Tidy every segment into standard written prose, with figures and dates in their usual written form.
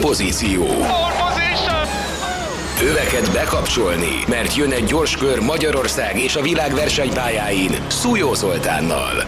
Pole position. Öveket bekapcsolni, mert jön egy gyors kör Magyarország és a világ versenypályáin Szújó Zoltánnal.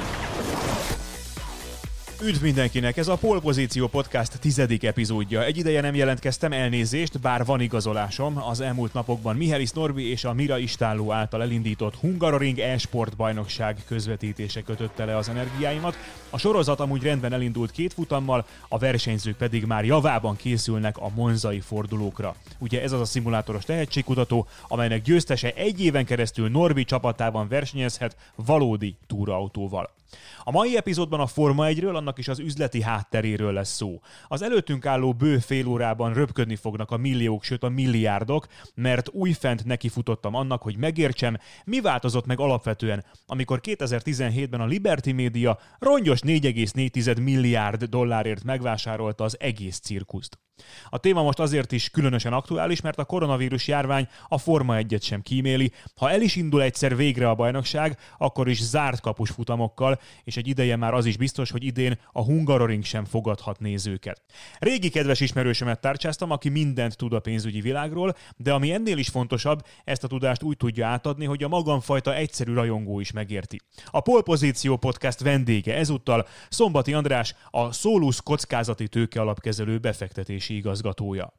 Üdv mindenkinek, ez a Pole Position Podcast 10. epizódja. Egy ideje nem jelentkeztem, elnézést, bár van igazolásom. Az elmúlt napokban Mihály Norbi és a Mira Istálló által elindított Hungaroring e-sport bajnokság közvetítése kötötte le az energiáimat. A sorozat amúgy rendben elindult 2 futammal, a versenyzők pedig már javában készülnek a monzai fordulókra. Ugye ez az a szimulátoros tehetségkutató, amelynek győztese egy éven keresztül Norbi csapatában versenyezhet valódi túraautóval. A mai epizódban a Forma 1-ről, annak is az üzleti hátteréről lesz szó. Az előttünk álló bő fél órában röpködni fognak a milliók, sőt a milliárdok, mert újfent nekifutottam annak, hogy megértsem, mi változott meg alapvetően, amikor 2017-ben a Liberty Media rongyos 4,4 milliárd dollárért megvásárolta az egész cirkuszt. A téma most azért is különösen aktuális, mert a koronavírus járvány a Forma 1-et sem kíméli. Ha el is indul egyszer végre a bajnokság, akkor is zárt kapus futamokkal, és egy ideje már az is biztos, hogy idén a Hungaroring sem fogadhat nézőket. Régi kedves ismerősömet tárcsáztam, aki mindent tud a pénzügyi világról, de ami ennél is fontosabb, ezt a tudást úgy tudja átadni, hogy a magamfajta egyszerű rajongó is megérti. A Pole Position Podcast vendége ezúttal Szombati András, a Solus kockázati tőkealapkezelő befektetési igazgatója.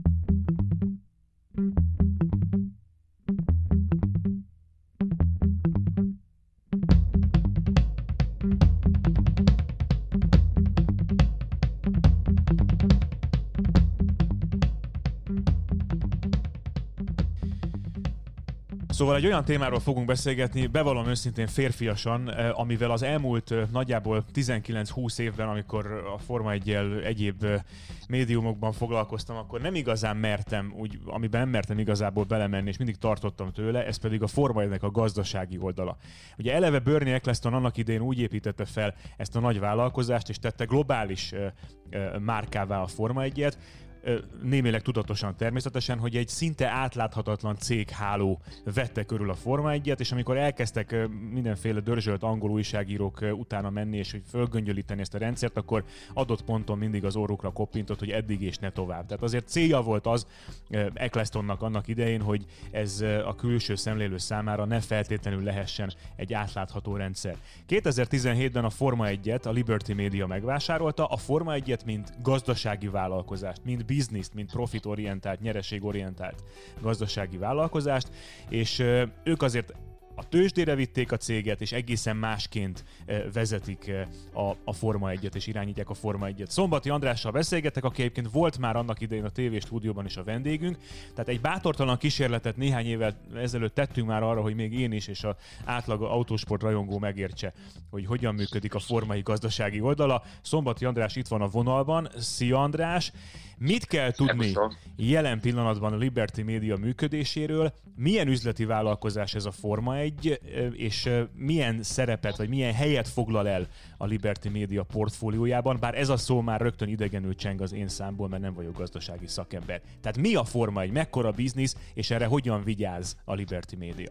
Szóval egy olyan témáról fogunk beszélgetni, bevallom őszintén férfiasan, amivel az elmúlt nagyjából 19-20 évben, amikor a Forma 1-jel egyéb médiumokban foglalkoztam, akkor nem igazán mertem, amiben nem mertem igazából belemenni, és mindig tartottam tőle, ez pedig a Forma 1-nek a gazdasági oldala. Ugye eleve Bernie Eccleston annak idején úgy építette fel ezt a nagy vállalkozást, és tette globális márkává a Forma 1-et, némileg tudatosan természetesen, hogy egy szinte átláthatatlan cégháló vette körül a Forma 1-et, és amikor elkezdtek mindenféle dörzsölt angol újságírók utána menni, és hogy fölgöngyölíteni ezt a rendszert, akkor adott ponton mindig az orrukra koppintott, hogy eddig és ne tovább. Tehát azért célja volt az Ecclestonnak annak idején, hogy ez a külső szemlélő számára ne feltétlenül lehessen egy átlátható rendszer. 2017-ben a Forma 1-et a Liberty Media megvásárolta, a Forma 1-et mint gazdasági vállalkozást, mint bizniszt, mint profitorientált, nyereségorientált gazdasági vállalkozást, és ők azért a tőzsdére vitték a céget, és egészen másként vezetik a Forma 1-et, és irányítják a Forma 1-et. Szombati Andrással beszélgetek, aki egyébként volt már annak idején a TV stúdióban is a vendégünk, tehát egy bátortalan kísérletet néhány évvel ezelőtt tettünk már arra, hogy még én is, és az átlag autósport rajongó megértse, hogy hogyan működik a formai gazdasági oldala. Szombati András itt van a vonalban. Szia András! Mit kell tudni jelen pillanatban a Liberty Media működéséről? Milyen üzleti vállalkozás ez a Forma 1, és milyen szerepet, vagy milyen helyet foglal el a Liberty Media portfóliójában? Bár ez a szó már rögtön idegenül cseng az én számból, mert nem vagyok gazdasági szakember. Tehát mi a Forma 1, mekkora biznisz, és erre hogyan vigyáz a Liberty Media?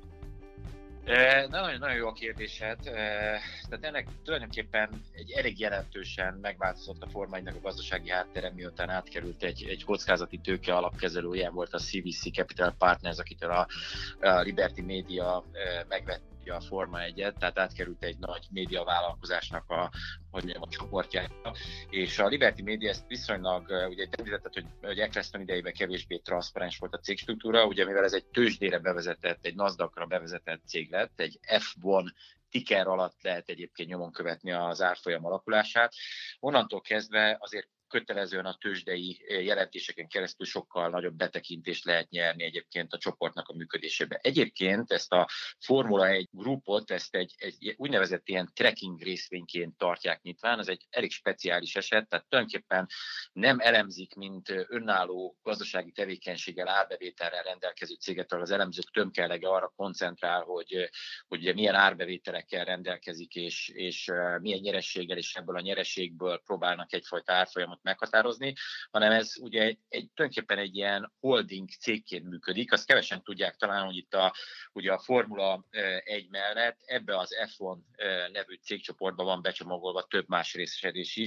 Nagyon jó a kérdésed. Tehát ennek tulajdonképpen egy elég jelentősen megváltozott a Forma 1-nek a gazdasági háttere, miután átkerült egy kockázati tőke alapkezelő, ilyen volt a CVC Capital Partners, akitől a Liberty Media megvette a Forma 1-et, tehát átkerült egy nagy média vállalkozásnak a csoportjára, és a Liberty Media ezt viszonylag, ugye említetted, hogy Eccleston idejében kevésbé transzparens volt a cégstruktúra, ugye mivel ez egy tőzsdére bevezetett, egy NASDAQ-ra bevezetett cég lett, egy F1 ticker alatt lehet egyébként nyomon követni az árfolyam alakulását. Onnantól kezdve azért kötelezően a tőzsdei jelentéseken keresztül sokkal nagyobb betekintést lehet nyerni egyébként a csoportnak a működésébe. Egyébként ezt a Formula 1 grupot, ezt egy úgynevezett ilyen tracking részvényként tartják nyitván, ez egy elég speciális eset, tehát tulajdonképpen nem elemzik, mint önálló gazdasági tevékenységgel, árbevételrel rendelkező céget, az elemzők tömkelege arra koncentrál, hogy milyen árbevételekkel rendelkezik, és milyen nyerességgel, és ebből a nyerességből próbálnak egyfajta árfolyamot meghatározni, hanem ez ugye tulajdonképpen egy ilyen holding cégként működik. Azt kevesen tudják talán, hogy itt ugye a Formula 1 mellett ebbe az F1 nevű cégcsoportban van becsomagolva több más részesedés is,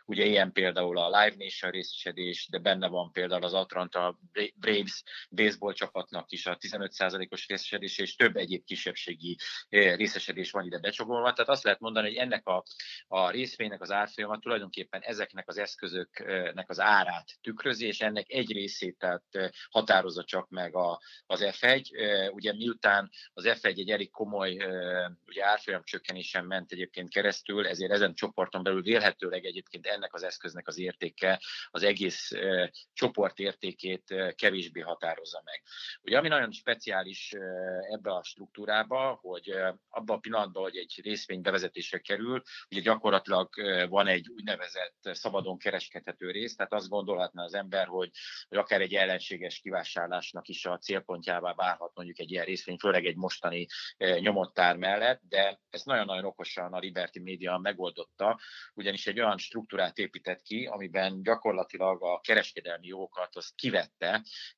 ugye ilyen például a Live Nation részesedés, de benne van például az Atlanta Braves baseball csapatnak is a 15%-os részesedés, és több egyéb kisebbségi részesedés van ide becsomagolva. Tehát azt lehet mondani, hogy ennek a részvénynek az árfolyama tulajdonképpen ezeknek az eszközöknek az árát tükrözi, és ennek egy részét tehát határozza csak meg az F1. Ugye miután az F1 egy elég komoly ugye árfolyam csökkenésen ment egyébként keresztül, ezért ezen csoporton belül vélhetőleg egyébként ennek az eszköznek az értéke az egész csoport értékét kevésbé határozza meg. Ugye ami nagyon speciális ebbe a struktúrába, hogy abban a pillanatban, hogy egy részvény bevezetésre kerül, ugye gyakorlatilag van egy úgynevezett szabadon kereskedhető rész, tehát azt gondolhatna az ember, hogy akár egy ellenséges kivásárlásnak is a célpontjává válhat mondjuk egy ilyen részvény, főleg egy mostani nyomottár mellett, de ezt nagyon-nagyon okosan a Liberty Media megoldotta, ugyanis egy olyan struktúrát épített ki, amiben gyakorlatilag a kereskedelmi jogokat azt kivette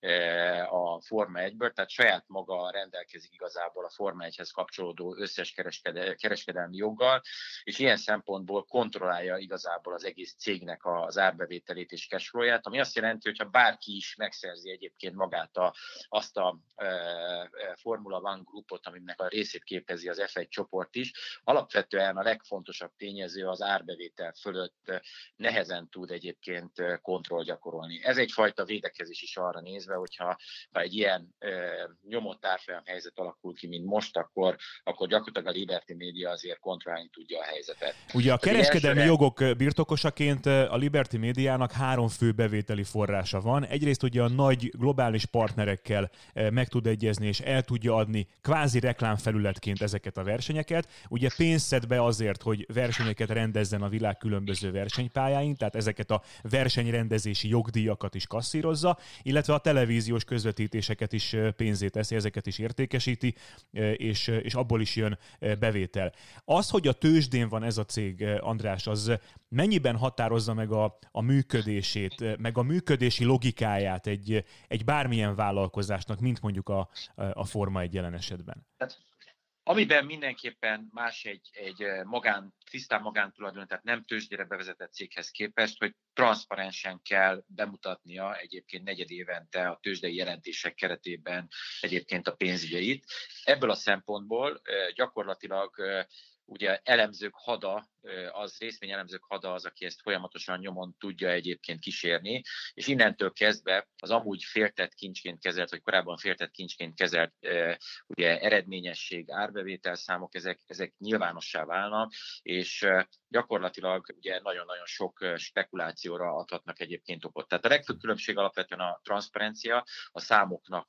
a Forma 1-ből, tehát saját maga rendelkezik igazából a Forma 1-hez kapcsolódó összes kereskedelmi joggal, és ilyen szempontból kontrollálja igazából az egész cégnek az árbevételét és cashflow-ját, ami azt jelenti, hogy ha bárki is megszerzi egyébként magát azt a Formula One grupot, aminek a részét képezi az F1 csoport is, alapvetően a legfontosabb tényező az árbevétel fölött nehezen tud egyébként kontroll gyakorolni. Ez egyfajta védekezés is arra nézve, hogyha egy ilyen nyomott árfolyam helyzet alakul ki, mint most, akkor gyakorlatilag a Liberty Media azért kontrollálni tudja a helyzetet. Ugye a kereskedelmi jogok birtokosaként a Liberty Mediának 3 fő bevételi forrása van. Egyrészt ugye a nagy globális partnerekkel meg tud egyezni és el tudja adni kvázi reklámfelületként ezeket a versenyeket. Ugye pénzt szed be azért, hogy versenyeket rendezzen a világ különböző versenypályáin, tehát ezeket a versenyrendezési jogdíjakat is kasszírozza, illetve a televíziós közvetítéseket is pénzé teszi, ezeket is értékesíti, és abból is jön bevétel. Az, hogy a tőzsdén van ez a cég, András, az mennyiben határozza meg a működését, meg a működési logikáját egy bármilyen vállalkozásnak, mint mondjuk a Forma 1 jelen esetben? Amiben mindenképpen más egy tisztán magántulajdon, tehát nem tőzsdére bevezetett céghez képest, hogy transzparensen kell bemutatnia egyébként negyedévente a tőzsdei jelentések keretében egyébként a pénzügyeit. Ebből a szempontból gyakorlatilag ugye elemzők hada, részvényelemzők hada az, aki ezt folyamatosan nyomon tudja egyébként kísérni, és innentől kezdve az amúgy féltett kincsként kezelt, vagy korábban féltett kincsként kezelt ugye eredményesség, árbevételszámok, ezek nyilvánossá válnak, és gyakorlatilag ugye nagyon-nagyon sok spekulációra adhatnak egyébként okot. Tehát a legfőbb különbség alapvetően a transzparencia, a számoknak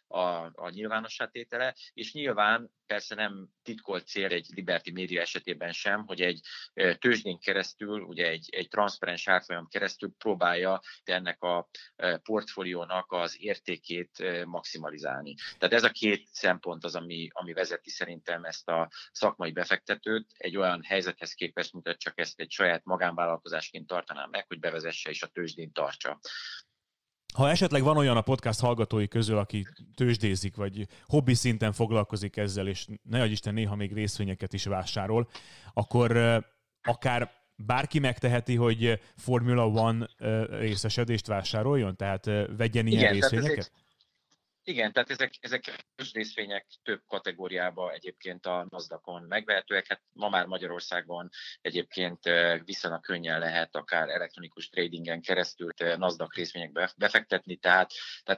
a nyilvánossá tétele, és nyilván persze nem titkolt cél egy Liberty Media esetében sem, hogy egy tőzsdén keresztül, ugye egy transzparens árfolyam keresztül próbálja ennek a portfóliónak az értékét maximalizálni. Tehát ez a két szempont az, ami vezeti szerintem ezt a szakmai befektetőt egy olyan helyzethez képest, mint hogy csak ezt egy saját magánvállalkozásként tartanám meg, hogy bevezesse és a tőzsdén tartsa. Ha esetleg van olyan a podcast hallgatói közül, aki tőzsdézik, vagy hobbi szinten foglalkozik ezzel, és ne adj Isten, néha még részvényeket is vásárol, akkor akár bárki megteheti, hogy Formula One részesedést vásároljon? Tehát vegyen ilyen részvényeket? Igen, tehát ezek részvények több kategóriába egyébként a NASDAQ-on megvehetőek. Hát ma már Magyarországon egyébként viszonylag könnyen lehet akár elektronikus tradingen keresztül NASDAQ részvényekbe befektetni, tehát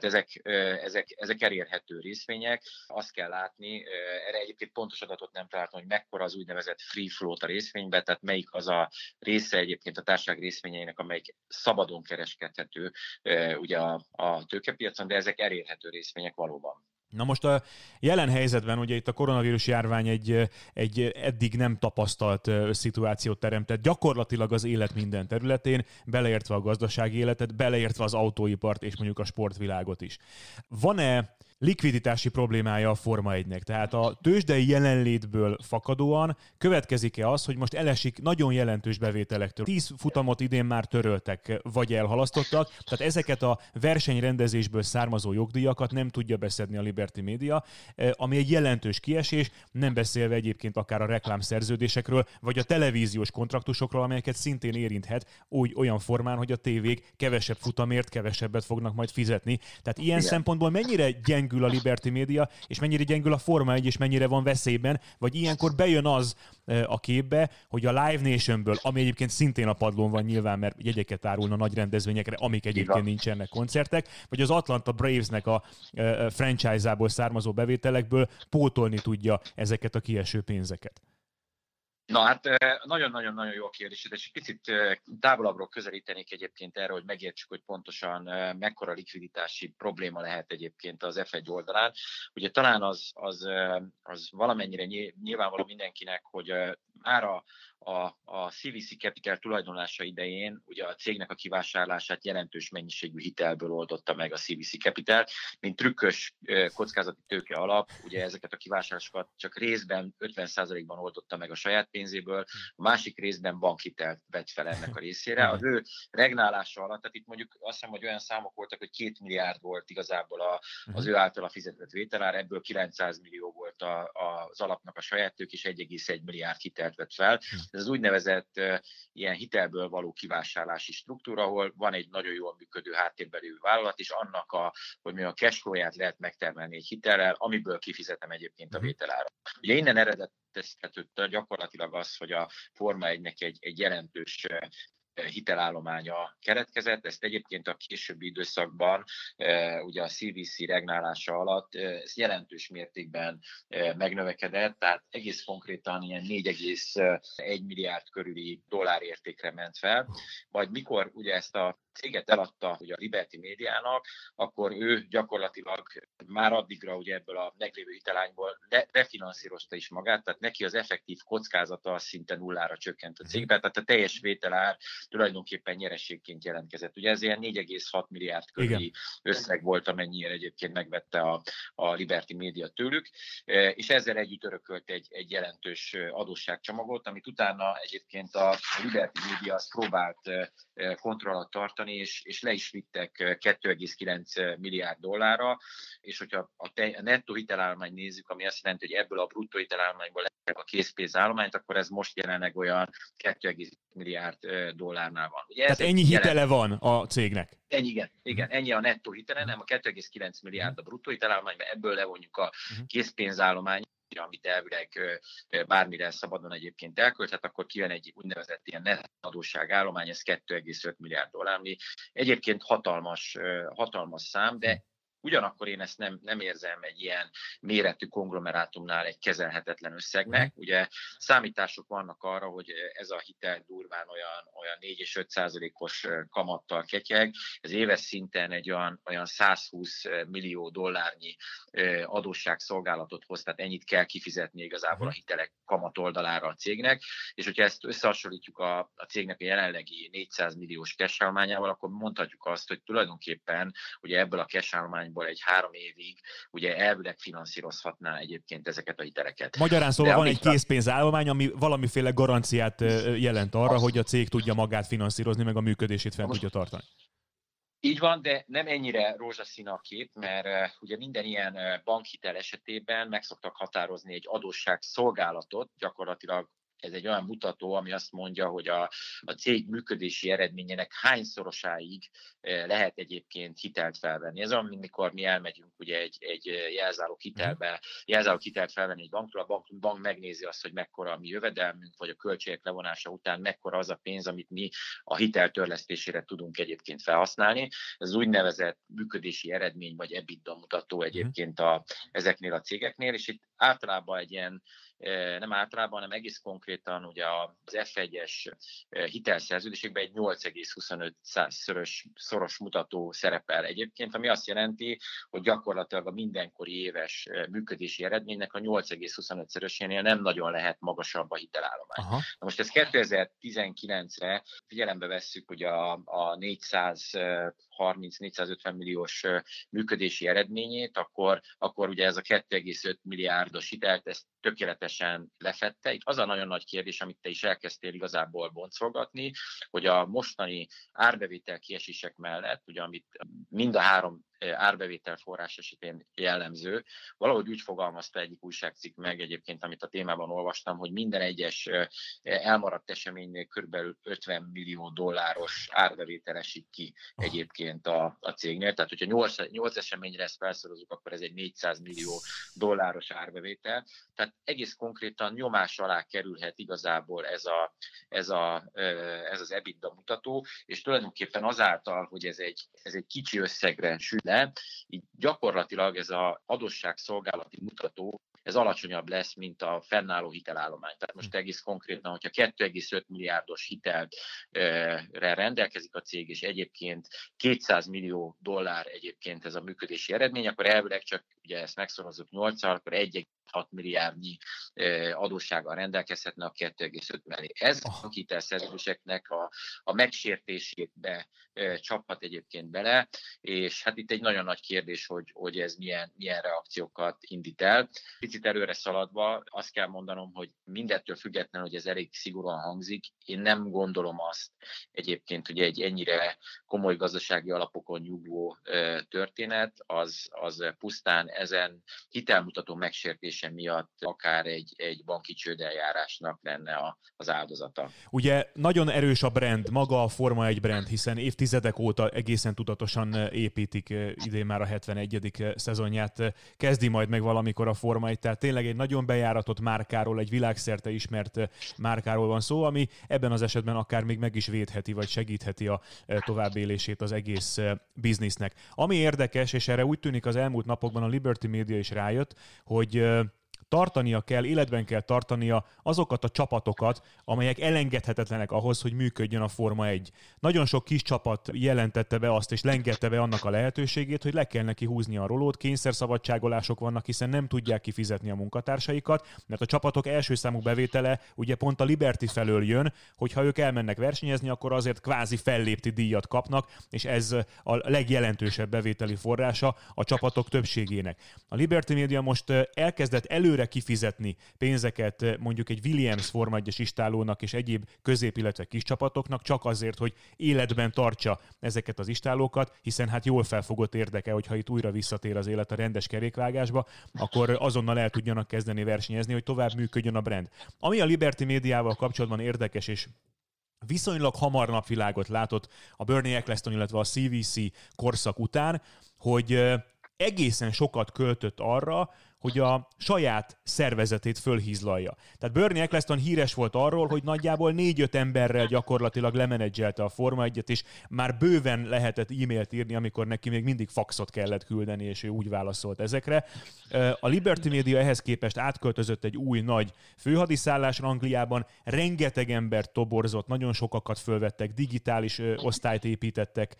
ezek elérhető részvények. Azt kell látni, erre egyébként pontos adatot nem találtam, hogy mekkora az úgynevezett free float a részvényben, tehát melyik az a része egyébként a társaság részvényeinek, amelyik szabadon kereskedhető ugye a tőkepiacon, de ezek elérhető részvények valóban. Na most a jelen helyzetben ugye itt a koronavírus járvány egy eddig nem tapasztalt szituációt teremtett gyakorlatilag az élet minden területén, beleértve a gazdasági életet, beleértve az autóipart és mondjuk a sportvilágot is. Van-e likviditási problémája a Forma 1-nek. Tehát a tőzsdei jelenlétből fakadóan következik-e az, hogy most elesik nagyon jelentős bevételektől. 10 futamot idén már töröltek, vagy elhalasztottak, tehát ezeket a versenyrendezésből származó jogdíjakat nem tudja beszedni a Liberty Media, ami egy jelentős kiesés, nem beszélve egyébként akár a reklámszerződésekről, vagy a televíziós kontraktusokról, amelyeket szintén érinthet olyan formán, hogy a tévék kevesebb futamért kevesebbet fognak majd fizetni. Tehát ilyen szempontból mennyire gyengül a Liberty Media, és mennyire gyengül a Forma 1, és mennyire van veszélyben, vagy ilyenkor bejön az a képbe, hogy a Live Nationből, ami egyébként szintén a padlón van nyilván, mert jegyeket árulna nagy rendezvényekre, amik egyébként nincsenek koncertek, vagy az Atlanta Bravesnek a franchise-ából származó bevételekből pótolni tudja ezeket a kieső pénzeket. Na hát nagyon-nagyon-nagyon jó a kérdés, és egy picit távolabbról közelítenék egyébként erre, hogy megértsük, hogy pontosan mekkora likviditási probléma lehet egyébként az F1 oldalán. Ugye talán az valamennyire nyilvánvaló mindenkinek, hogy már a CVC Capital tulajdonlása idején ugye a cégnek a kivásárlását jelentős mennyiségű hitelből oldotta meg a CVC Capital, mint trükkös kockázati tőke alap, ugye ezeket a kivásárlásokat csak részben 50%-ban oldotta meg a saját pénzéből, a másik részben bankhitelt vett fel ennek a részére. Az ő regnálása alatt, tehát itt mondjuk azt hiszem, hogy olyan számok voltak, hogy 2 milliárd volt igazából az ő általa fizetett vételár, ebből 900 millió volt az alapnak a saját tőke, és 1,1 milliárd hitelt vett fel. Ez az úgynevezett ilyen hitelből való kivásárlási struktúra, ahol van egy nagyon jól működő háttérben lévő vállalat, és annak a cashflow-ját lehet megtermelni egy hitellel, amiből kifizetem egyébként a vételárat. Ugye innen eredeztetett gyakorlatilag az, hogy a Forma 1-nek egy jelentős hitelállománya keretkezett. Ezt egyébként a későbbi időszakban, ugye a CVC regnálása alatt ez jelentős mértékben megnövekedett, tehát egész konkrétan ilyen 4,1 milliárd körüli dollárértékre ment fel. Majd mikor ugye ezt a céget eladta ugye a Liberty Médiának, akkor ő gyakorlatilag már addigra ugye ebből a meglévő hitelányból refinanszírozta is magát, tehát neki az effektív kockázata szinte nullára csökkent a cégben, tehát a teljes vételár tulajdonképpen nyereségként jelentkezett. Ugye ez ilyen 4,6 milliárd körüli összeg volt, amennyire egyébként megvette a Liberty Media tőlük, és ezzel együtt örökölt egy jelentős adósságcsomagot, amit utána egyébként a Liberty Media azt próbált kontroll alatt tartani, és le is vittek 2,9 milliárd dollárra, és hogyha a nettó hitelállományt nézzük, ami azt jelenti, hogy ebből a bruttó hitelállományból lettek a készpénzállományt, akkor ez most jelenleg olyan 2,1 milliárd dollárnál van. Ugye tehát ennyi hitele van a cégnek? Igen, ennyi a nettó hitele, nem a 2,9 milliárd a bruttó hitelállományban, ebből levonjuk a készpénzállományt, amit elvileg bármire szabadon egyébként elkölthet, akkor kijön egy úgynevezett ilyen net adósságállomány, ez 2,5 milliárd dollár, ami egyébként hatalmas szám, de ugyanakkor én ezt nem érzem egy ilyen méretű konglomerátumnál egy kezelhetetlen összegnek. Ugye számítások vannak arra, hogy ez a hitel durván olyan 4 és 5%-os kamattal ketyeg. Ez éves szinten egy olyan 120 millió dollárnyi adósságszolgálatot hoz, tehát ennyit kell kifizetni igazából a hitelek kamat oldalára a cégnek. És hogyha ezt összehasonlítjuk a cégnek a jelenlegi 400 milliós cash állományával, akkor mondhatjuk azt, hogy tulajdonképpen ugye ebből a cash állományból egy 3 évig ugye elvileg finanszírozhatná egyébként ezeket a hiteleket. Magyarán szóval van egy készpénzállomány, ami valamiféle garanciát jelent arra, hogy a cég tudja magát finanszírozni, meg a működését fent tudja tartani. Így van, de nem ennyire rózsaszín a kép, mert ugye minden ilyen bankhitel esetében meg szoktak határozni egy adósságszolgálatot, gyakorlatilag ez egy olyan mutató, ami azt mondja, hogy a cég működési eredményének hányszorosáig lehet egyébként hitelt felvenni. Ez olyan, mint mikor mi elmegyünk ugye egy jelzálók hitelt felvenni egy banktól, a bank megnézi azt, hogy mekkora a mi jövedelmünk, vagy a költségek levonása után mekkora az a pénz, amit mi a hitel törlesztésére tudunk egyébként felhasználni. Ez az úgynevezett működési eredmény, vagy EBITDA mutató egyébként ezeknél a cégeknél, és itt általában egy ilyen nem általában, hanem egész konkrétan ugye az F1-es hitelszerződésekben egy 8,25-szoros mutató szerepel egyébként, ami azt jelenti, hogy gyakorlatilag a mindenkori éves működési eredménynek a 8,25-szörösénél nem nagyon lehet magasabb a hitelállomány. Aha. Na most ezt 2019-re figyelembe vesszük, hogy a 430-450 milliós működési eredményét, akkor ugye ez a 2,5 milliárdos hitelt, ezt tökéletesen lefedte. Itt az a nagyon nagy kérdés, amit te is elkezdtél igazából boncolgatni, hogy a mostani árbevétel kiesések mellett, ugye amit mind a három árbevétel forrás esetén jellemző, valahogy úgy fogalmazta egyik újságcikk meg egyébként, amit a témában olvastam, hogy minden egyes elmaradt eseménynél kb. 50 millió dolláros árbevétel esik ki egyébként a cégnél. Tehát, hogyha 8 eseményre ezt felszorozunk, akkor ez egy 400 millió dolláros árbevétel. Tehát egész konkrétan nyomás alá kerülhet igazából ez az EBITDA mutató, és tulajdonképpen azáltal, hogy ez egy kicsi összegre sül le, így gyakorlatilag ez az adósságszolgálati mutató, ez alacsonyabb lesz, mint a fennálló hitelállomány. Tehát most egész konkrétan, hogyha 2,5 milliárdos hitelre rendelkezik a cég, és egyébként 200 millió dollár egyébként ez a működési eredmény, akkor elvileg csak ugye ezt megszorozzuk 8-al, akkor 1,6 milliárdnyi adóssággal rendelkezhetne a 2,5 mellé. Ez a hitelszerződéseknek a megsértésébe csaphat egyébként bele, és hát itt egy nagyon nagy kérdés, hogy ez milyen reakciókat indít el. Picit előre szaladva azt kell mondanom, hogy mindettől függetlenül, hogy ez elég szigorúan hangzik, én nem gondolom azt egyébként, hogy egy ennyire komoly gazdasági alapokon nyugvó történet, az pusztán ezen hitelmutató megsértése miatt akár egy banki csődeljárásnak lenne az áldozata. Ugye nagyon erős a brand, maga a Forma 1 brand, hiszen évtizedek óta egészen tudatosan építik, idén már a 71. szezonját kezdi majd meg valamikor a Forma 1, tehát tényleg egy nagyon bejáratott márkáról, egy világszerte ismert márkáról van szó, ami ebben az esetben akár még meg is védheti, vagy segítheti a továbbélését az egész biznisznek. Ami érdekes, és erre úgy tűnik az elmúlt napokban a Liberty Media is rájött, hogy tartania kell, életben kell tartania azokat a csapatokat, amelyek elengedhetetlenek ahhoz, hogy működjön a Forma 1. Nagyon sok kis csapat jelentette be azt, és lengette be annak a lehetőségét, hogy le kell neki húzni a rolót, kényszerszabadságolások vannak, hiszen nem tudják kifizetni a munkatársaikat, mert a csapatok első számú bevétele ugye pont a Liberty felől jön, hogyha ők elmennek versenyezni, akkor azért kvázi fellépti díjat kapnak, és ez a legjelentősebb bevételi forrása a csapatok többségének. A Liberty Media most elkezdett előre kifizetni pénzeket mondjuk egy Williams Forma 1-es istálónak és egyéb közép, illetve kis csapatoknak csak azért, hogy életben tartsa ezeket az istálókat, hiszen hát jól felfogott érdeke, hogyha itt újra visszatér az élet a rendes kerékvágásba, akkor azonnal el tudjanak kezdeni versenyezni, hogy tovább működjön a brand. Ami a Liberty Médiával kapcsolatban érdekes, és viszonylag hamar napvilágot látott a Bernie Ecclestone, illetve a CVC korszak után, hogy egészen sokat költött arra, hogy a saját szervezetét fölhízlalja. Tehát Bernie Ecclestone híres volt arról, hogy nagyjából 4-5 emberrel gyakorlatilag lemenedzselte a Forma 1-et, és már bőven lehetett e-mailt írni, amikor neki még mindig faxot kellett küldeni, és ő úgy válaszolt ezekre. A Liberty Media ehhez képest átköltözött egy új nagy főhadiszállásra Angliában, rengeteg embert toborzott, nagyon sokakat fölvettek, digitális osztályt építettek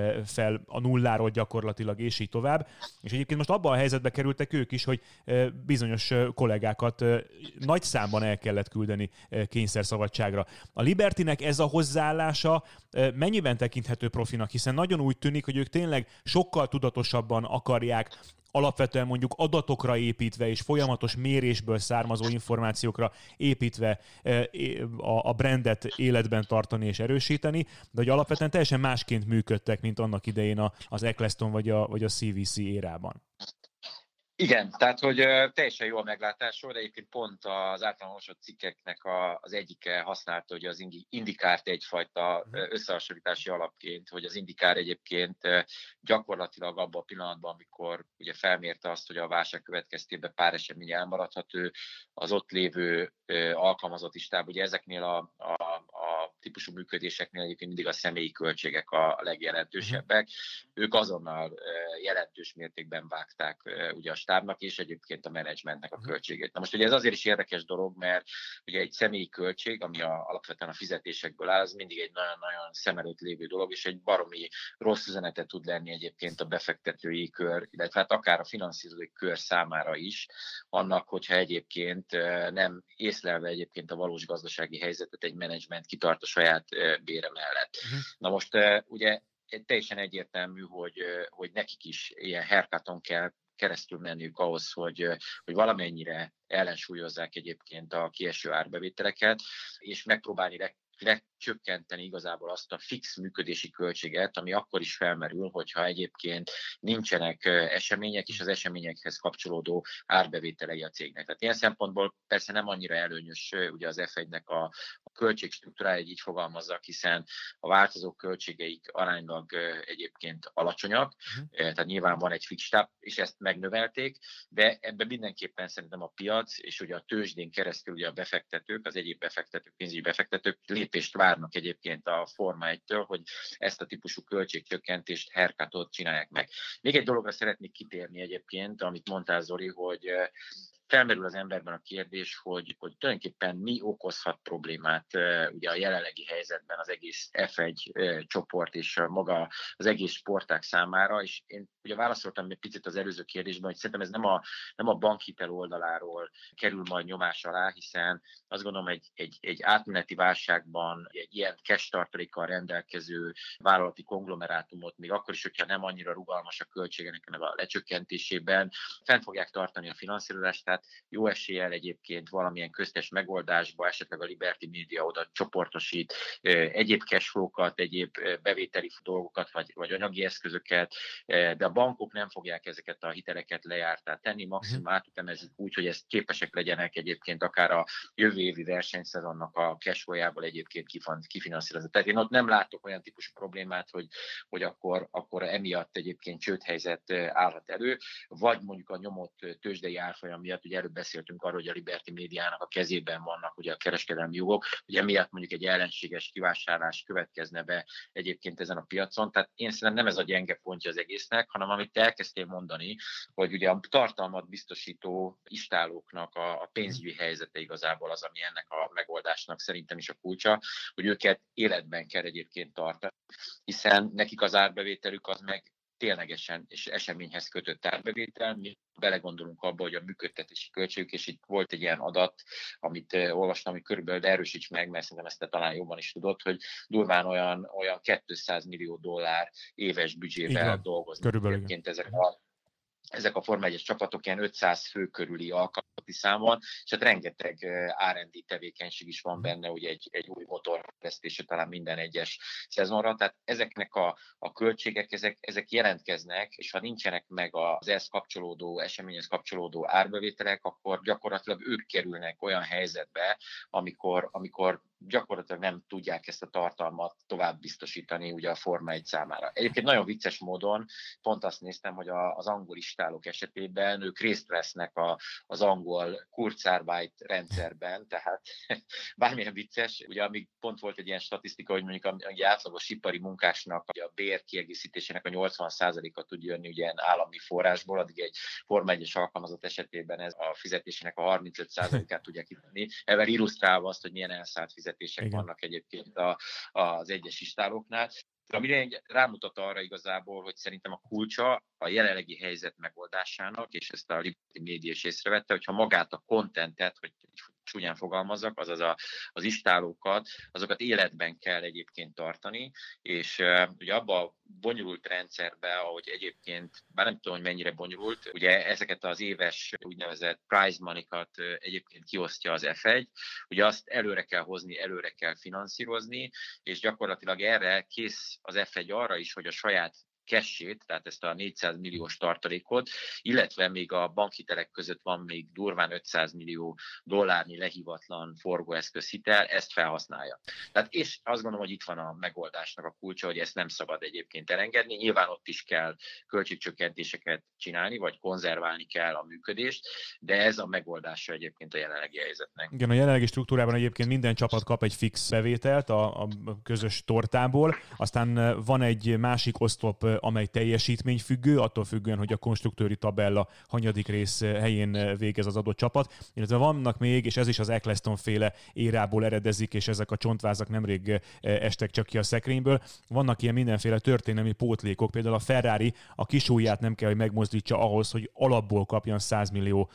fel a nulláról gyakorlatilag, és így tovább. És egyébként most abban a helyzetbe kerültek ők is, hogy bizonyos kollégákat nagy számban el kellett küldeni kényszerszabadságra. A Libertynek ez a hozzáállása mennyiben tekinthető profinak, hiszen nagyon úgy tűnik, hogy ők tényleg sokkal tudatosabban akarják alapvetően mondjuk adatokra építve és folyamatos mérésből származó információkra építve a brandet életben tartani és erősíteni, de hogy alapvetően teljesen másként működtek, mint annak idején az Ecclestone vagy a CVC érában. Igen, tehát hogy teljesen jó a meglátásról, de egyébként pont az általán olvasott cikkeknek az egyike használta, hogy az Indikárt egyfajta összehasonlítási alapként, hogy az Indikár egyébként gyakorlatilag abban a pillanatban, amikor ugye felmérte azt, hogy a válság következtében pár esemény elmaradhat, ő az ott lévő alkalmazott istáb, ugye ezeknél a típusú működéseknél egyébként mindig a személyi költségek a legjelentősebbek. Ők azonnal jelentős mértékben vágták ugye a stábnak és egyébként a menedzsmentnek a költségét. Na most ugye ez azért is érdekes dolog, mert ugye egy személyi költség, ami alapvetően a fizetésekből áll, az mindig egy nagyon-nagyon szem előtt lévő dolog, és egy baromi rossz üzenetet tud lenni egyébként a befektetői kör, illetve hát akár a finanszírozói kör számára is, annak, hogyha egyébként nem észlelve egyébként a valós gazdasági helyzetet egy menedzsment kitart a saját bére mellett. Na most ugye teljesen egyértelmű, hogy nekik is ilyen haircuton kell keresztül menniük ahhoz, hogy valamennyire ellensúlyozzák egyébként a kieső árbevételeket, és megpróbálni lecsökkenteni igazából azt a fix működési költséget, ami akkor is felmerül, hogyha egyébként nincsenek események, és az eseményekhez kapcsolódó árbevételei a cégnek. Tehát ilyen szempontból persze nem annyira előnyös ugye az F1-nek a költségstruktúrája, így fogalmazzak, hiszen a változó költségeik aránylag egyébként alacsonyak, tehát nyilván van egy fix stáb, és ezt megnövelték, de ebben mindenképpen szerintem a piac, és ugye a tőzsdén keresztül ugye a befektetők, az egyéb befektetők, pénzügyi befektetők lépést várnak egyébként a Forma 1-től, hogy ezt a típusú költségcsökkentést, haircutot csinálják meg. Még egy dologra szeretnék kitérni egyébként, amit mondtál, Zoli, hogy felmerül az emberben a kérdés, hogy tulajdonképpen mi okozhat problémát ugye a jelenlegi helyzetben az egész F1 csoport és maga az egész sportág számára, és én ugye válaszoltam egy picit az előző kérdésben, hogy szerintem ez nem a bankhitel oldaláról kerül majd nyomás alá, hiszen azt gondolom, egy átmeneti válságban egy ilyen cash tartalékkal rendelkező vállalati konglomerátumot, még akkor is, hogyha nem annyira rugalmas a költségeknek a lecsökkentésében, fent fogják tartani a finanszírozást, tehát jó eséllyel egyébként valamilyen köztes megoldásba, esetleg a Liberty Media oda csoportosít egyéb cashflow-kat, egyéb bevételi dolgokat, vagy anyagi eszközöket, de a bankok nem fogják ezeket a hiteleket lejártá tenni, maximum átütemezik úgy, hogy ezt képesek legyenek egyébként akár a jövő évi versenyszezonnak a cashflow-jából egyébként kifinanszírozni. Tehát én ott nem látok olyan típusú problémát, hogy akkor emiatt egyébként csődhelyzet állhat elő, vagy mondjuk a nyomott tőzsdei árfolyam miatt, ugye előbb beszéltünk arról, hogy a Liberty Médiának a kezében vannak ugye a kereskedelmi jogok, ugye emiatt mondjuk egy ellenséges kivásárlás következne be egyébként ezen a piacon. Tehát én szerintem nem ez a gyenge pontja az egésznek, hanem amit te elkezdtél mondani, hogy ugye a tartalmat biztosító istálóknak a pénzügyi helyzete igazából az, ami ennek a megoldásnak szerintem is a kulcsa, hogy őket életben kell egyébként tartani, hiszen nekik az árbevételük az meg ténylegesen és eseményhez kötött árbevétel. Mi belegondolunk abba, hogy a működtetési költségük, és itt volt egy ilyen adat, amit olvastam, hogy körülbelül, de erősíts meg, mert szerintem ezt te talán jobban is tudod, hogy durván olyan $200 millió éves büdzsével dolgoznak egyébként ezek a Forma 1-es csapatok ilyen 500 fő körüli alkalmazati számon, és hát rengeteg R&D tevékenység is van benne, ugye egy új motorfejlesztése talán minden egyes szezonra, tehát ezeknek a költségek, ezek jelentkeznek, és ha nincsenek meg az ehhez kapcsolódó, eseményhez kapcsolódó árbevételek, akkor gyakorlatilag ők kerülnek olyan helyzetbe, amikor gyakorlatilag nem tudják ezt a tartalmat tovább biztosítani ugye a Forma 1 számára. Egyébként nagyon vicces módon pont azt néztem, hogy az angol istálók esetében ők részt vesznek az angol Kurzarbeit rendszerben, tehát bármilyen vicces, ugye amíg pont volt egy ilyen statisztika, hogy mondjuk egy átlagos ipari munkásnak a bér kiegészítésének a 80%-a tud jönni ugye ilyen állami forrásból, addig egy Forma 1-es alkalmazott esetében ez a fizetésének a 35%-át tudják kivenni. Ezzel illusztrálva azt, hogy milyen elszállt fizetések vannak egyébként az egyes istálóknál. Amire rámutat arra igazából, hogy szerintem a kulcsa a jelenlegi helyzet megoldásának, és ezt a Liberty Media is észrevette, hogyha magát a contentet, hogy csúnyán fogalmazzak, azaz az istálókat, azokat életben kell egyébként tartani, és ugye abba a bonyolult rendszerbe, ahogy egyébként, bár nem tudom, hogy mennyire bonyolult, ugye ezeket az éves úgynevezett prize money-kat egyébként kiosztja az F1, ugye azt előre kell hozni, előre kell finanszírozni, és gyakorlatilag erre kész az F1 arra is, hogy a saját cash-ét, tehát ezt a 400 milliós tartalékot, illetve még a bankhitelek között van még durván $500 millió lehívatlan forgóeszközhitel, ezt felhasználja. Tehát és azt gondolom, hogy itt van a megoldásnak a kulcsa, hogy ezt nem szabad egyébként elengedni. Nyilván ott is kell költségcsökkentéseket csinálni, vagy konzerválni kell a működést, de ez a megoldása egyébként a jelenlegi helyzetnek. Igen, a jelenlegi struktúrában egyébként minden csapat kap egy fix bevételt a közös tortából, aztán van egy másik oszlop amely teljesítményfüggő, attól függően, hogy a konstruktőri tabella hanyadik rész helyén végez az adott csapat, illetve vannak még, és ez is az Eccleston féle érából eredezik, és ezek a csontvázak nemrég estek csak ki a szekrényből, vannak ilyen mindenféle történelmi pótlékok, például a Ferrari a kisújját nem kell, hogy megmozdítsa ahhoz, hogy alapból kapjon $100 millió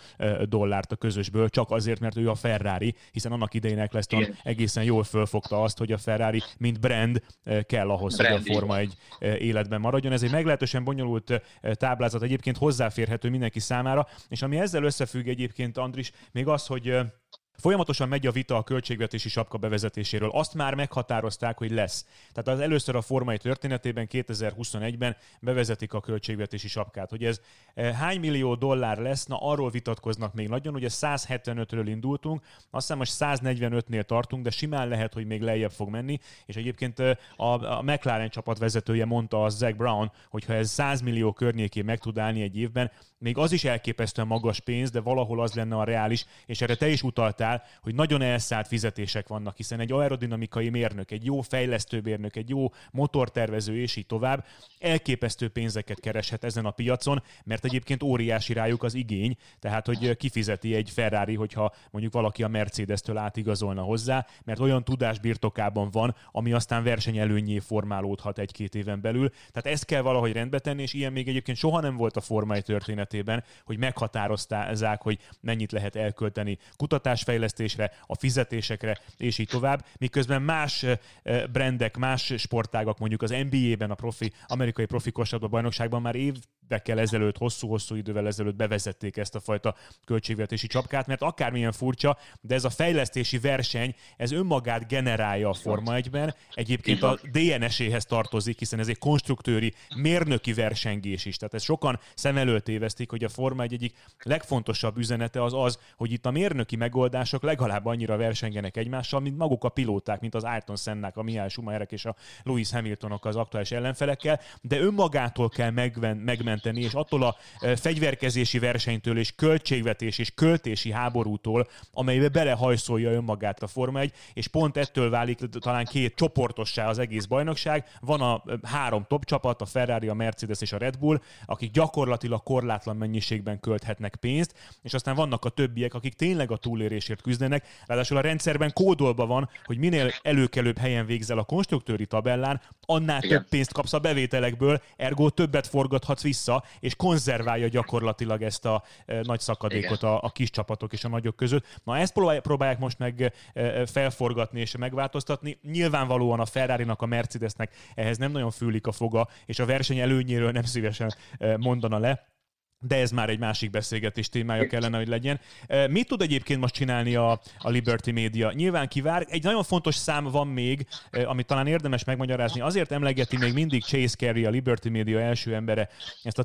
a közösből, csak azért, mert ő a Ferrari, hiszen annak idején Eccleston egészen jól fölfogta azt, hogy a Ferrari, mint brand kell ahhoz, hogy a Forma 1 életben maradjon. Ez egy meglehetősen bonyolult táblázat, egyébként hozzáférhető mindenki számára, és ami ezzel összefügg egyébként, Andris, még az, hogy folyamatosan megy a vita a költségvetési sapka bevezetéséről. Azt már meghatározták, hogy lesz. Tehát az először a Forma 1 történetében 2021-ben bevezetik a költségvetési sapkát. Hogy ez hány millió dollár lesz, na arról vitatkoznak még nagyon. Ugye 175-ről indultunk, azt hiszem most 145-nél tartunk, de simán lehet, hogy még lejjebb fog menni. És egyébként a McLaren csapatvezetője mondta, az Zak Brown, hogy ha ez 100 millió környékén meg tud állni egy évben, még az is elképesztően magas pénz, de valahol az lenne a reális, és erre te is utaltál, hogy nagyon elszállt fizetések vannak, hiszen egy aerodinamikai mérnök, egy jó fejlesztőmérnök, egy jó motortervező és így tovább elképesztő pénzeket kereshet ezen a piacon, mert egyébként óriási rájuk az igény, tehát hogy kifizeti egy Ferrari, hogyha mondjuk valaki a Mercedes-től átigazolna hozzá, mert olyan tudás birtokában van, ami aztán versenyelőnnyé formálódhat egy-két éven belül. Tehát ezt kell valahogy rendbe tenni, és ilyen még egyébként soha nem volt a Forma 1 történetében, hogy meghatározták, hogy mennyit lehet elkölteni kutatásfejlesztésre, a fizetésekre, és így tovább, miközben más brandek, más sportágak, mondjuk az NBA-ben, a amerikai profi kosárlabda bajnokságban már évekkel ezelőtt, hosszú-hosszú idővel ezelőtt bevezették ezt a fajta költségvetési csapkát, mert akármilyen furcsa, de ez a fejlesztési verseny, ez önmagát generálja a Forma 1-ben, egyébként a DNS-éhez tartozik, hiszen ez egy konstruktőri, mérnöki versengés is. Tehát ezt sokan szem előtt évesztik, hogy a Forma 1 egyik legfontosabb üzenete az, hogy itt a mérnöki megoldások legalább annyira versengenek egymással, mint maguk a pilóták, mint az Ayrton Sennák, a Michael Schumacherek és a Lewis Hamiltonok az aktuális ellenfelekkel, de önmagától kell megmenteni, és attól a fegyverkezési versenytől és költségvetés és költési háborútól, amelybe belehajszolja önmagát a Forma 1, és pont ettől válik talán két csoportossá az egész bajnokság. Van a három top csapat, a Ferrari, a Mercedes és a Red Bull, akik gyakorlatilag korlátlan mennyiségben költhetnek pénzt, és aztán vannak a többiek, akik tényleg a túlélésért küzdenek. Ráadásul a rendszerben kódolva van, hogy minél előkelőbb helyen végzel a konstruktőri tabellán, annál több pénzt kapsz a bevételekből, ergo többet forgathatsz vissza, és konzerválja gyakorlatilag ezt a nagy szakadékot a kis csapatok és a nagyok között. Na ezt próbálják most meg felforgatni és megváltoztatni. Nyilvánvalóan a Ferrarinak, a Mercedesnek ehhez nem nagyon fűlik a foga, és a verseny előnyéről nem szívesen mondana le. De ez már egy másik beszélgetés témája kellene, hogy legyen. Mit tud egyébként most csinálni a Liberty Media? Nyilván kivár. Egy nagyon fontos szám van még, amit talán érdemes megmagyarázni. Azért emlegeti még mindig Chase Carey, a Liberty Media első embere, ezt a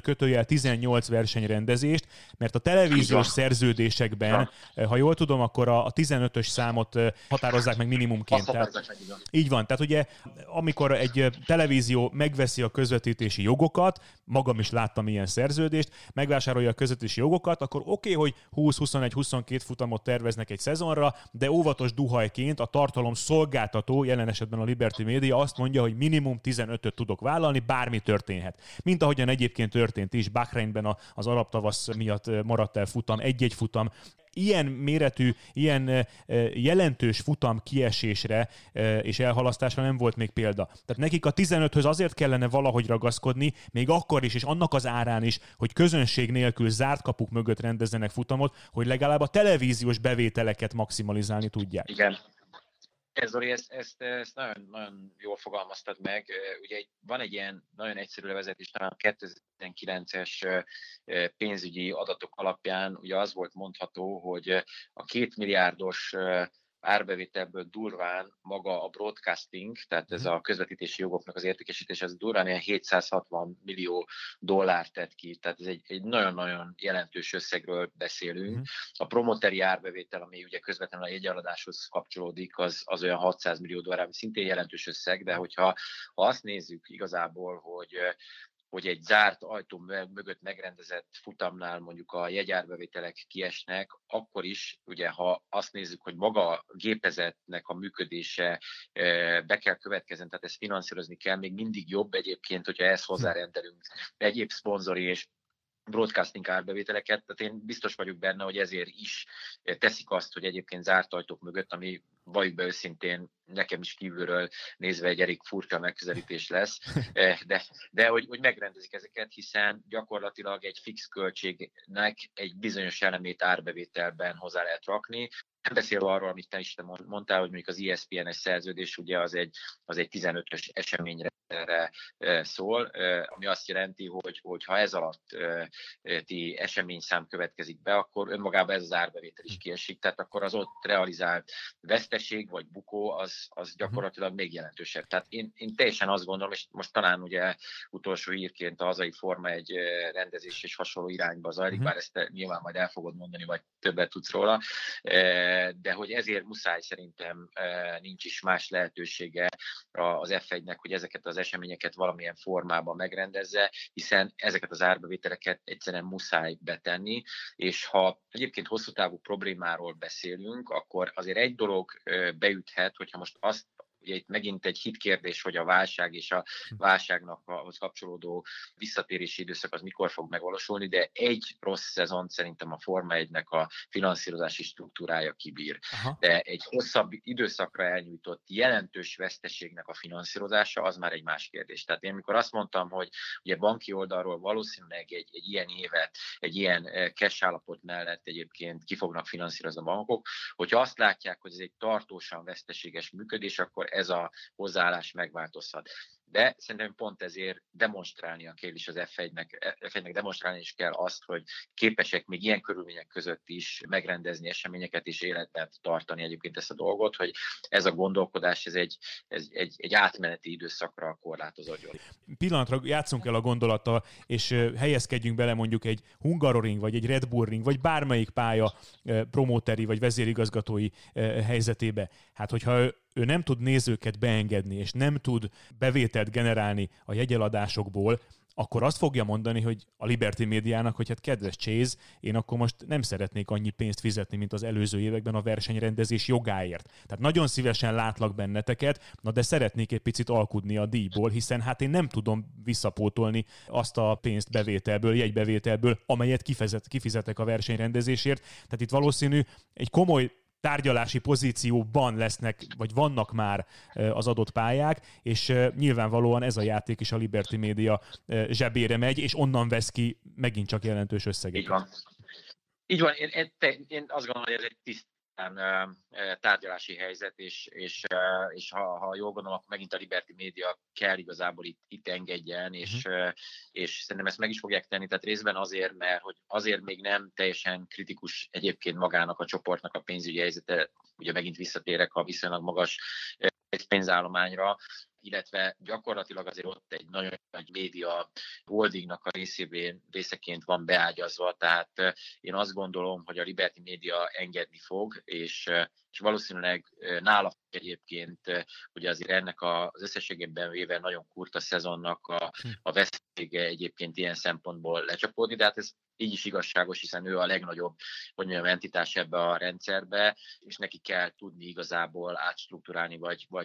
15/18 versenyrendezést, mert a televíziós szerződésekben, ha jól tudom, akkor a 15-ös számot határozzák meg minimumként. Így van. Tehát ugye, amikor egy televízió megveszi a közvetítési jogokat, magam is láttam ilyen szerződést, megvásárolja a közvetítési jogokat, akkor oké, hogy 20, 21, 22 futamot terveznek egy szezonra, de óvatos duhajként a tartalom szolgáltató, jelen esetben a Liberty Media azt mondja, hogy minimum 15-öt tudok vállalni, bármi történhet. Mint ahogyan egyébként történt is, Bahreinben az arab tavasz miatt maradt el futam, egy-egy futam. Ilyen méretű, ilyen jelentős futam kiesésre és elhalasztásra nem volt még példa. Tehát nekik a 15-höz azért kellene valahogy ragaszkodni, még akkor is, és annak az árán is, hogy közönség nélkül zárt kapuk mögött rendezzenek futamot, hogy legalább a televíziós bevételeket maximalizálni tudják. Igen. Zoli, ezt nagyon, nagyon jól fogalmaztad meg. Ugye van egy ilyen nagyon egyszerű levezetés, talán a 2019-es pénzügyi adatok alapján ugye az volt mondható, hogy a 2 milliárdos árbevételből durván maga a broadcasting, tehát ez a közvetítési jogoknak az értékesítése, ez durván ilyen 760 millió dollárt tett ki, tehát ez egy nagyon-nagyon jelentős összegről beszélünk. A promoteri árbevétel, ami ugye közvetlenül a jegyeladáshoz kapcsolódik, az olyan 600 millió dollár, ami szintén jelentős összeg, de hogyha azt nézzük igazából, hogy hogy egy zárt ajtó mögött megrendezett futamnál mondjuk a jegyárbevételek kiesnek, akkor is, ugye, ha azt nézzük, hogy maga a gépezetnek a működése be kell következzen, tehát ezt finanszírozni kell, még mindig jobb egyébként, hogyha ezt hozzárendelünk egyéb szponzori és broadcasting árbevételeket, tehát én biztos vagyok benne, hogy ezért is teszik azt, hogy egyébként zárt ajtók mögött, ami valljuk be őszintén, nekem is kívülről nézve egy elég furcsa megközelítés lesz, de hogy megrendezik ezeket, hiszen gyakorlatilag egy fix költségnek egy bizonyos elemét árbevételben hozzá lehet rakni. Nem beszélve arról, amit te is mondtál, hogy mondjuk az ESPN-es szerződés ugye az egy 15-ös eseményre szól, ami azt jelenti, hogy ha ez alatt ti eseményszám következik be, akkor önmagában ez az árbevétel is kiesik, tehát akkor az ott realizált veszteség vagy bukó az gyakorlatilag még jelentősebb. Tehát én teljesen azt gondolom, és most talán ugye utolsó hírként a hazai Forma egy rendezés és hasonló irányba zajlik, bár ezt nyilván majd el fogod mondani, vagy többet tudsz róla, de hogy ezért muszáj szerintem nincs is más lehetősége az F1-nek, hogy ezeket az eseményeket valamilyen formában megrendezze, hiszen ezeket az árbevételeket egyszerűen muszáj betenni, és ha egyébként hosszú távú problémáról beszélünk, akkor azért egy dolog beüthet, hogyha most azt, ugye itt megint egy hitkérdés, hogy a válság és a válságnak ahhoz kapcsolódó visszatérési időszak az mikor fog megvalósulni, de egy rossz szezon szerintem a Forma 1-nek a finanszírozási struktúrája kibír. Aha. De egy hosszabb időszakra elnyújtott jelentős veszteségnek a finanszírozása az már egy más kérdés. Tehát én amikor azt mondtam, hogy ugye banki oldalról valószínűleg egy ilyen évet, egy ilyen cash állapot mellett egyébként ki fognak finanszírozni a bankok, hogyha azt látják, hogy ez egy tartósan veszteséges működés, akkor ez a hozzáállás megváltozhat. De szerintem pont ezért demonstrálnia kell is az F1-nek demonstrálni is kell azt, hogy képesek még ilyen körülmények között is megrendezni eseményeket és életben tartani egyébként ezt a dolgot, hogy ez a gondolkodás ez egy átmeneti időszakra korlátozódjon. Pillanatra játszunk el a gondolattal, és helyezkedjünk bele mondjuk egy Hungaroring, vagy egy Red Bull Ring, vagy bármelyik pálya promóteri, vagy vezérigazgatói helyzetébe. Hát, hogyha ő nem tud nézőket beengedni, és nem tud bevételt generálni a jegyeladásokból, akkor azt fogja mondani, hogy a Liberty médiának, hogy hát kedves Chase, én akkor most nem szeretnék annyi pénzt fizetni, mint az előző években a versenyrendezés jogáért. Tehát nagyon szívesen látlak benneteket, de szeretnék egy picit alkudni a díjból, hiszen hát én nem tudom visszapótolni azt a pénzt bevételből, jegybevételből, amelyet kifizetek a versenyrendezésért. Tehát itt valószínű egy komoly tárgyalási pozícióban lesznek, vagy vannak már az adott pályák, és nyilvánvalóan ez a játék is a Liberty Media zsebére megy, és onnan vesz ki megint csak jelentős összegeket. Így van. Így van. Én azt gondolom, hogy ez egy tisztán tárgyalási helyzet, és ha jól gondolom, akkor megint a Liberty Media kell igazából itt engedjen, és szerintem ezt meg is fogják tenni, tehát részben azért, mert hogy azért még nem teljesen kritikus egyébként magának a csoportnak a pénzügyi helyzete, ugye megint visszatérek a viszonylag magas pénzállományra, illetve gyakorlatilag azért ott egy nagyon nagy média holdingnak a részeként van beágyazva, tehát én azt gondolom, hogy a Liberty Media engedni fog, és valószínűleg nála egyébként ugye azért ennek az összességében véve nagyon kurta szezonnak a vesztesége egyébként ilyen szempontból lecsapódni, de hát ez így is igazságos, hiszen ő a legnagyobb, hogy mondjam, entitás ebbe a rendszerbe, és neki kell tudni igazából átstruktúrálni,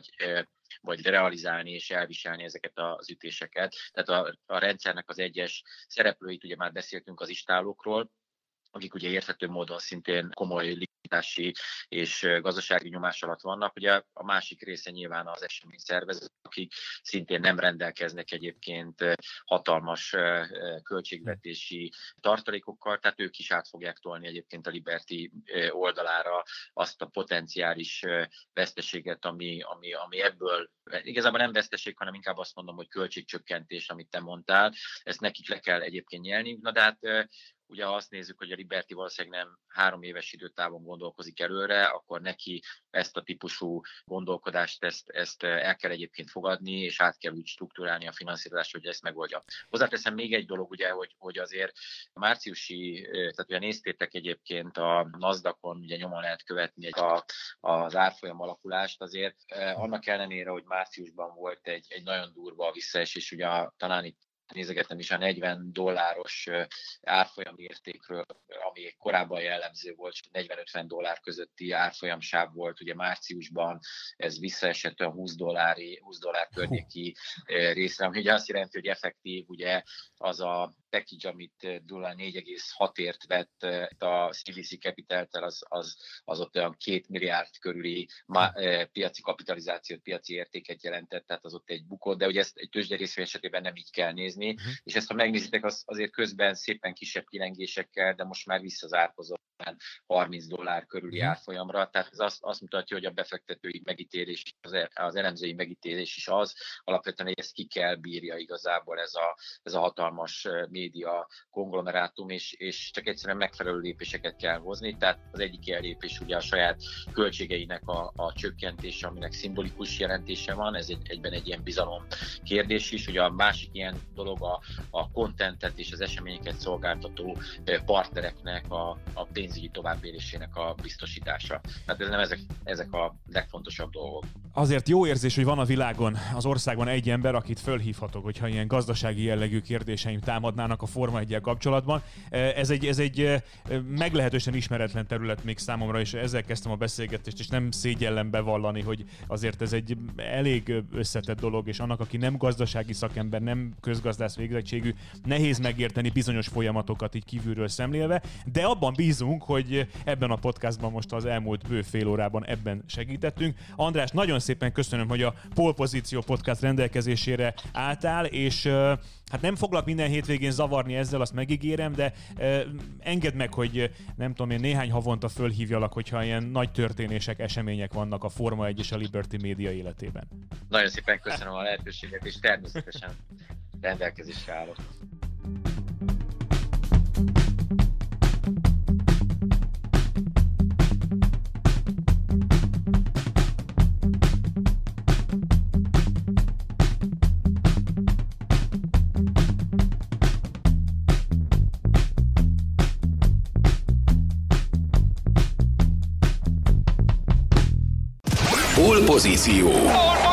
vagy realizálni és elviselni ezeket az ütéseket. Tehát a rendszernek az egyes szereplőit, ugye már beszéltünk az istálókról, akik ugye érthető módon szintén komoly likviditási és gazdasági nyomás alatt vannak. Ugye a másik része nyilván az eseményszervezők, akik szintén nem rendelkeznek egyébként hatalmas költségvetési tartalékokkal, tehát ők is át fogják tolni egyébként a Liberty oldalára azt a potenciális veszteséget, ami ebből igazából nem veszteség, hanem inkább azt mondom, hogy költségcsökkentés, amit te mondtál. Ezt nekik le kell egyébként nyelni. Na de hát ugye ha azt nézzük, hogy a Liberty valószínűleg nem 3 éves időtávon gondolkozik előre, akkor neki ezt a típusú gondolkodást ezt el kell egyébként fogadni, és át kell úgy struktúrálni a finanszírozást, hogy ezt megoldja. Hozzáteszem még egy dolog, ugye, hogy azért a márciusi, tehát ugye néztétek egyébként a NASDAQ-on, ugye nyomon lehet követni az árfolyam alakulást, azért annak ellenére, hogy márciusban volt egy nagyon durva visszaesés, ugye talán itt nézegettem is a $40 árfolyam értékről, ami korábban jellemző volt, $40-50 közötti árfolyamsáv volt, ugye márciusban ez visszaesett a $20 környéki részre, ami ugye azt jelenti, hogy effektív ugye az a package, amit Dula 4,6-ért vett a CVC Capital-tel, az ott olyan 2 milliárd körüli piaci kapitalizációt, piaci értéket jelentett, tehát az ott egy bukó, de ugye ezt egy tőzsderészvény esetében nem így kell nézni, és ezt ha megnézitek, azért közben szépen kisebb kilengésekkel, de most már visszazárkozott $30 körüli árfolyamra, tehát ez azt mutatja, hogy a befektetői megítélés, az elemzői megítélés is az, alapvetően, hogy ezt ki kell bírja igazából ez a hatalmas média konglomerátum, és csak egyszerűen megfelelő lépéseket kell hozni, tehát az egyik ilyen lépés ugye a saját költségeinek a csökkentése, aminek szimbolikus jelentése van, ez egyben egy ilyen bizalom kérdés is, ugye a másik ilyen dolog a contentet és az eseményeket szolgáltató partnereknek a pénzügyi továbbélésének a biztosítása. Tehát ez nem ezek a legfontosabb dolgok. Azért jó érzés, hogy van a világon, az országban egy ember, akit fölhívhatok, hogyha ilyen gazdasági jellegű kérdéseim támadnának a Forma 1-jel kapcsolatban. Ez egy meglehetősen ismeretlen terület még számomra, és ezzel kezdtem a beszélgetést, és nem szégyellem bevallani, hogy azért ez egy elég összetett dolog, és annak, aki nem gazdasági szakember, nem közgazdász végzettségű, nehéz megérteni bizonyos folyamatokat így kívülről szemlélve, de abban bízunk, hogy ebben a podcastban most az elmúlt bő fél órában ebben segítettünk. András, nagyon szépen köszönöm, hogy a Pole Pozíció podcast rendelkezésére álltál, és hát nem foglak minden hétvégén zavarni ezzel, azt megígérem, de engedd meg, hogy nem tudom én, néhány havonta fölhívjalak, hogyha ilyen nagy történések, események vannak a Forma 1 és a Liberty Media életében. Nagyon szépen köszönöm a lehetőséget, és természetesen rendelkezésre állok. Pole Pozíció.